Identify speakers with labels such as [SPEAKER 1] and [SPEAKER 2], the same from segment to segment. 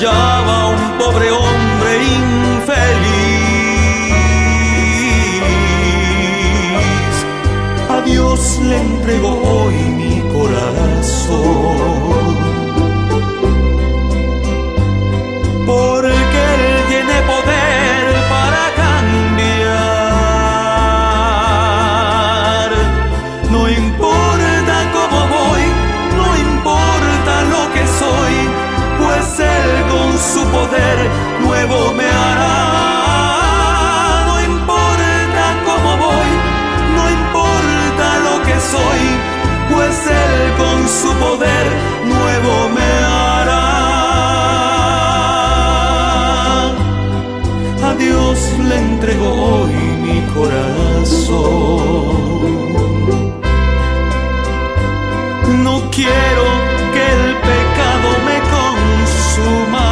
[SPEAKER 1] hallaba a un pobre hombre infeliz. A Dios le entrego hoy mi corazón, porque Él tiene poder para cambiar. No importa cómo voy, no importa lo que soy, pues Él con su poder nuevo me hará. No importa cómo voy, no importa lo que soy, pues Él con su poder nuevo me hará. A Dios le entrego hoy mi corazón. No quiero que el pecado me consuma,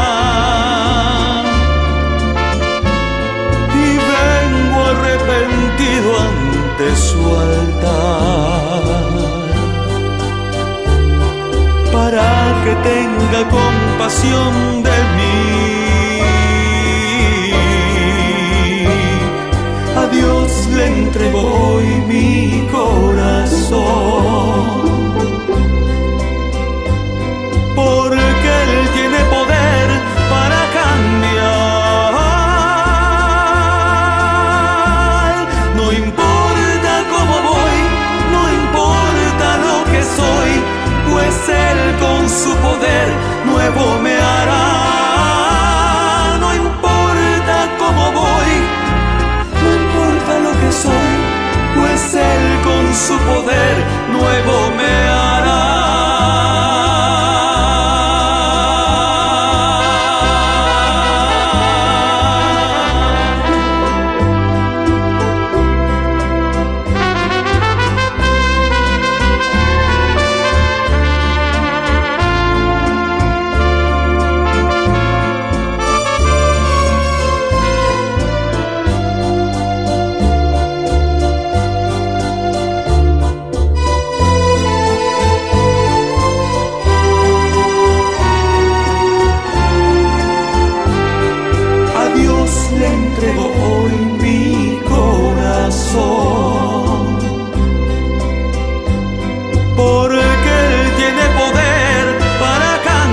[SPEAKER 1] y vengo arrepentido ante su altar, para que tenga compasión de mí. A Dios le entrego hoy mi corazón, porque Él tiene poder para cambiar. No importa cómo voy, no importa lo que soy, pues Él con su poder nuevo me hará. No importa cómo voy, no importa lo que soy, pues Él con su poder nuevo me hará. Le entrego hoy mi corazón, porque Él tiene poder para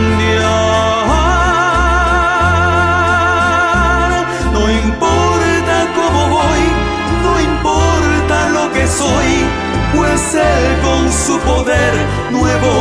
[SPEAKER 1] cambiar. No importa cómo voy, no importa lo que soy, pues Él con su poder nuevo